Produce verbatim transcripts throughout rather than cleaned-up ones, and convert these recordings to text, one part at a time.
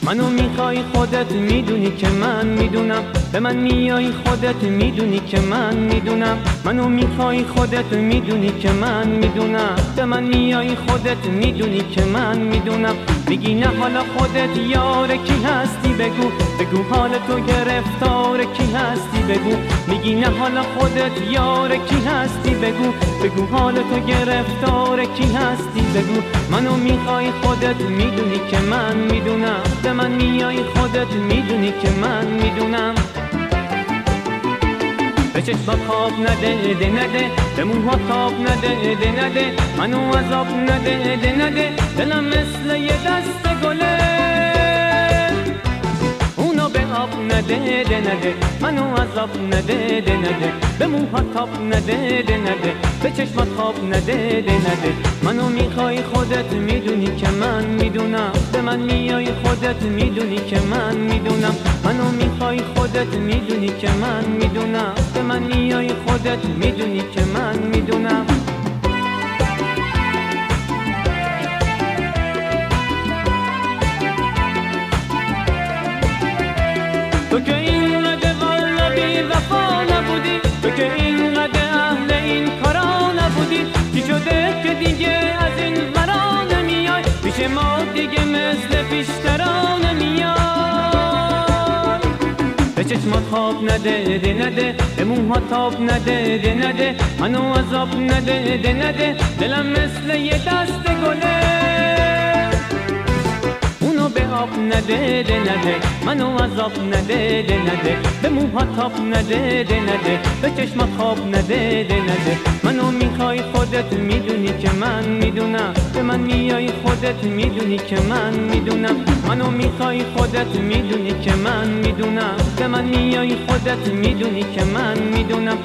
منو میخوای خودت میدونی که من میدونم، به من میای خودت میدونی که من میدونم. منو میخوای خودت میدونی که من میدونم، به من میای خودت میدونی که من میدونم. میگی نه حالا خودت یار کی هستی بگو، بگو حال تو گرفتار کی هستی بگو. میگی نه حالا خودت یار کی هستی بگو، بگو حال تو گرفتار کی هستی بگو. منو میخوای خودت میدونی که من میدونم، به من میای خودت میدونی که من میدونم. به چشمات خواب نده ده نده، به موها تاب نده ده نده، منو عذاب نده ده نده. دلم مثل یه دست گله اونو به آب نده ده نده، منو عذاب نده ده نده. به موها تاب نده ده نده، به چشمات خواب نده ده نده. منو میخوای خودت میدونی که من میدونم، به من میای خودت میدونی که من میدونم. منو میخوای خودت میدونی که من میدونم، به من میای خودت میدونی که من میدونم. تو که اینقدر والا بی وفا نبودی، تو که اینقدر اهل این کارا نبودی. چی شده که دیگه از این ورا نمیای، پیش ما دیگه مثل پیشترا نمیای. به چشمات خواب نده ده نده، به موها تاب نده ده نده، منو عذاب نده ده نده. دلم مثل یه دست گله اونو به آب نده ده نده، منو عذاب نده ده نده. به موها تاب نده ده نده، به چشمات خواب نده ده نده. منو میخوای خودت میدونی که من میدونم، به من میای خودت میدونی که من میدونم. منو میخوای خودت میدونی که من میدونم، به من میای خودت میدونی که من میدونم.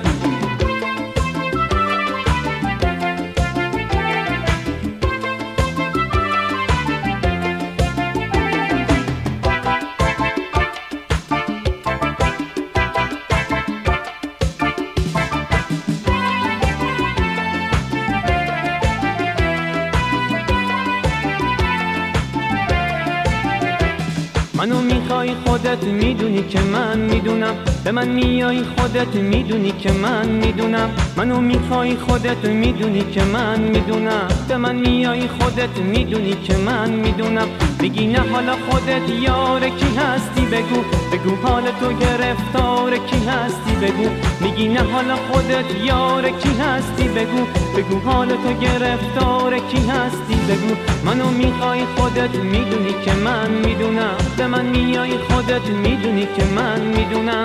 منو میخوای خودت میدونی که من میدونم، به من میای خودت میدونی که من میدونم. منو میخوای خودت میدونی که من میدونم، به من میای خودت میدونی که من میدونم. میگی نه حالا خودت یار کی هستی بگو، بگو حال تو گرفتار کی هستی بگو. میگی نه حالا خودت یار کی هستی بگو، بگو حال تو گرفتار کی هستی بگو. منو میخوای خودت میدونی که من میدونم، به من میای خودت میدونی که من میدونم.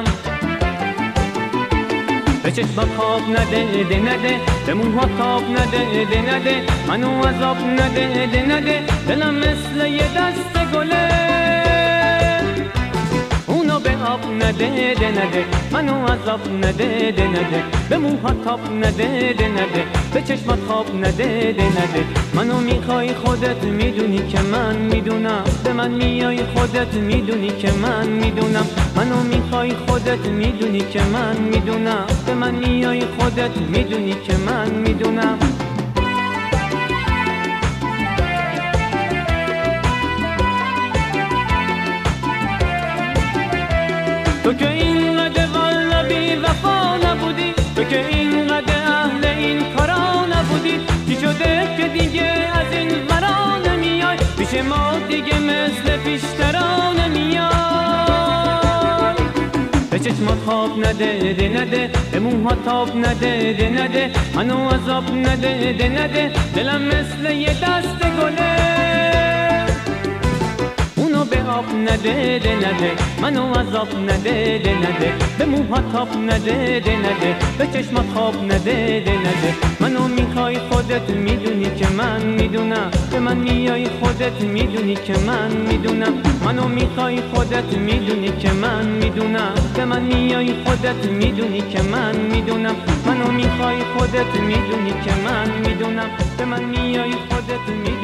به چشمات خواب نده ده نده، به موها تاب نده ده نده، منو عذاب نده ده نده. دلم مثل یه دست گله اونو به آب نده ده نده، منو عذاب نده ده نده. به موها تاب نده ده نده، به چشمات خواب نده ده نده. منو میخوای خودت میدونی که من میدونم، به من میای خودت میدونی که من میدونم. منو میخوای خودت میدونی که من میدونم، به من میای خودت میدونی که من میدونم. تو که اینقدر والا بی وفا نبودی، تو که اینقدر اهل این کارا نبودی. چی شده که دیگه از این ورا نمیای، پیش ما دیگه مثل پیشترا نمیای. به چشمات خواب نده ده نده، به موها تاب نده ده نده، منو عذاب نده ده نده. دلم مثل یه دست گله به آب نده ده نده، منو عذاب نده ده نده. به موها تاب نده ده نده، به چشمات خواب نده ده نده. منو میخوای خودت میدونی که من میدونم، به من میای خودت میدونی که من میدونم. منو میخوای خودت میدونی که من میدونم، به من میای خودت میدونی که من میدونم. منو میخوای خودت میدونی که من میدونم، به من میای خودت میدونی